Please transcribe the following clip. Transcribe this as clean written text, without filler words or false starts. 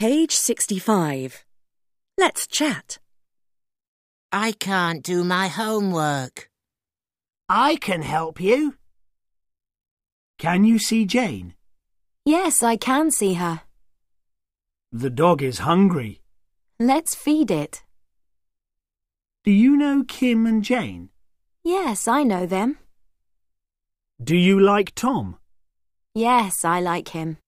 Page 65. Let's chat. I can't do my homework. I can help you. Can you see Jane? Yes, I can see her. The dog is hungry. Let's feed it. Do you know Kim and Jane? Yes, I know them. Do you like Tom? Yes, I like him.